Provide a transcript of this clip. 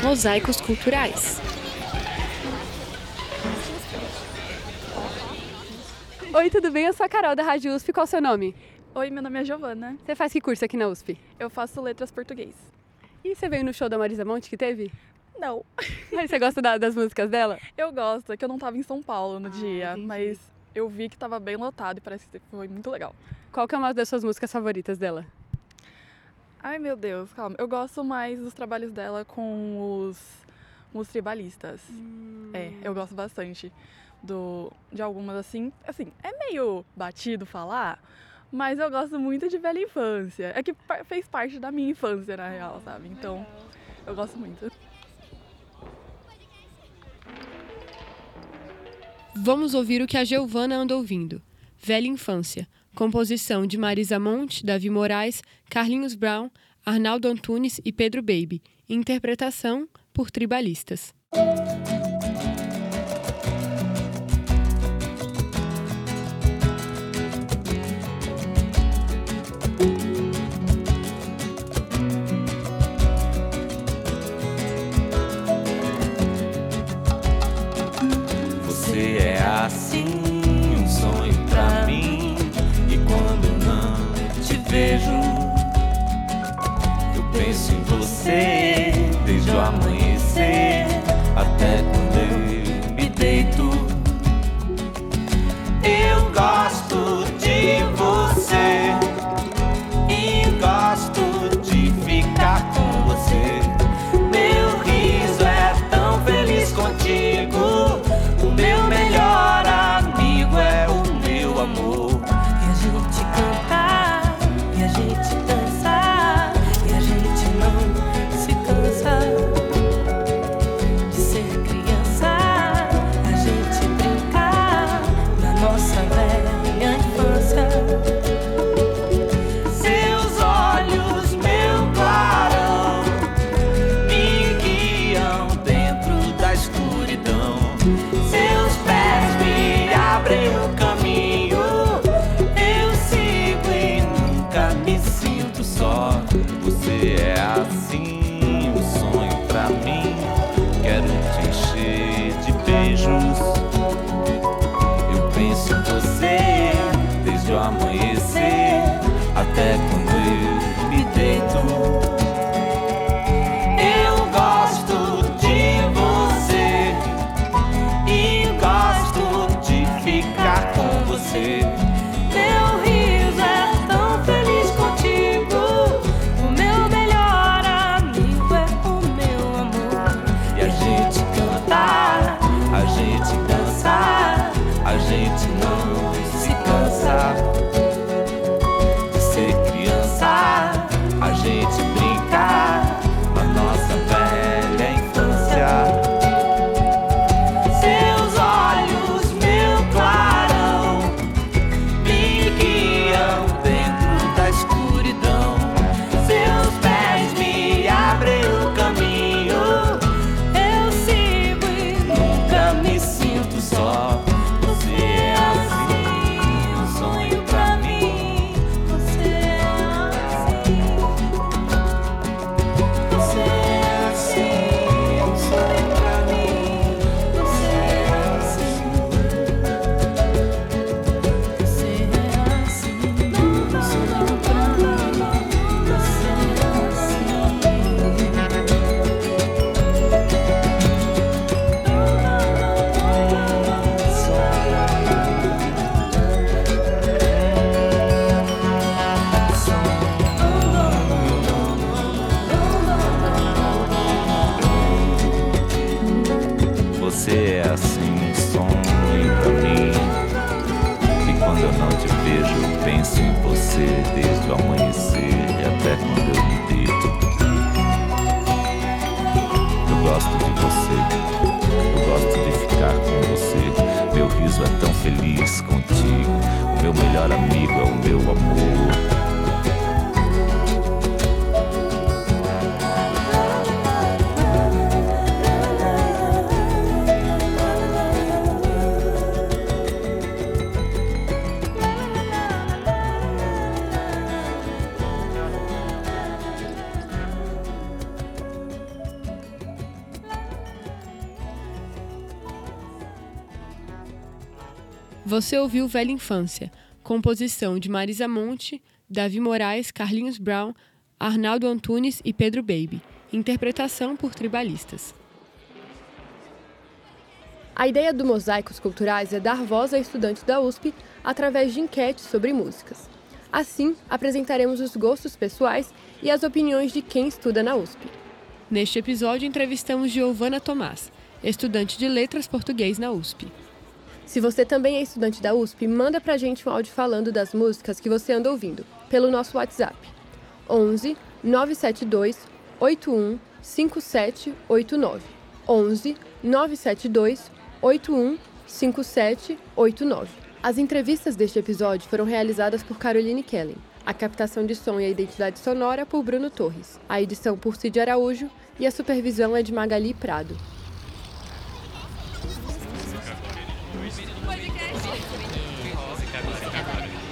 Mosaicos Culturais. Oi, tudo bem? Eu sou a Carol da Rádio USP. Qual é o seu nome? Oi, meu nome é Giovana. Você faz que curso aqui na USP? Eu faço letras português. E você veio no show da Marisa Monte que teve? Não. Aí você gosta das músicas dela? Eu gosto, é que eu não tava em São Paulo no dia, entendi. mas eu vi que tava bem lotado e parece que foi muito legal. Qual que é uma das suas músicas favoritas dela? Ai, meu Deus, calma. Eu gosto mais dos trabalhos dela com os tribalistas. Eu gosto bastante de algumas assim, é meio batido falar, mas eu gosto muito de Velha Infância. É que fez parte da minha infância, na real, sabe? Então, eu gosto muito. Vamos ouvir o que a Giovana anda ouvindo. Velha Infância. Composição de Marisa Monte, Davi Moraes, Carlinhos Brown, Arnaldo Antunes e Pedro Baby. Interpretação por tribalistas. Você é assim, um sonho pra mim. E quando não te vejo, eu penso em você desde o amanhecer até quando eu me deito. Eu gosto de você e gosto de ficar com você. Meu riso é tão feliz contigo. O meu melhor amigo é o meu amor. E a gente cantar, e a gente dançar, e a gente não se cansa de ser criança. A gente brincar na nossa velha infância. Seus olhos, meu clarão, me guiam dentro da escuridão. Seus pés me abrem o caminho. Eu sigo e nunca me sinto só. Você é assim, um sonho pra mim. Quero te encher de beijos. Eu penso em você desde o amanhecer até quando eu me deito. Eu gosto de você e gosto de ficar com você. Meu riso é tão feliz contigo. O meu melhor amigo é o meu amor. E a gente cantar, a gente dançar, a gente não se cansa de ser criança. A gente brincar na nossa velha infância. Seus olhos, meu clarão, me guiam dentro da escuridão. Seus pés me abrem o caminho. Eu sigo e Nunca me sinto só. Você é assim, um sonho pra mim. você é assim. Você é assim, um sonho pra mim. Você é assim. Você é assim, um sonho pra mim. Você é Você é assim, um sonho pra mim. E quando eu não te vejo, eu penso em você desde o amanhecer até quando eu me deito. Eu gosto de você, eu gosto de ficar com você. Meu riso é tão feliz contigo. O meu melhor amigo é o meu amor. Você ouviu Velha Infância, composição de Marisa Monte, Davi Moraes, Carlinhos Brown, Arnaldo Antunes e Pedro Baby. Interpretação por Tribalistas. A ideia do Mosaicos Culturais é dar voz a estudantes da USP através de enquetes sobre músicas. Assim, apresentaremos os gostos pessoais e as opiniões de quem estuda na USP. Neste episódio, entrevistamos Giovana Tomás, estudante de Letras Português na USP. Se você também é estudante da USP, manda pra gente um áudio falando das músicas que você anda ouvindo, pelo nosso WhatsApp. 11 972 81 5789. 11 972 81 5789. As entrevistas deste episódio foram realizadas por Caroline Kellen. A captação de som e a identidade sonora por Bruno Torres. A edição por Cid Araújo e a supervisão é de Magali Prado. Podcast.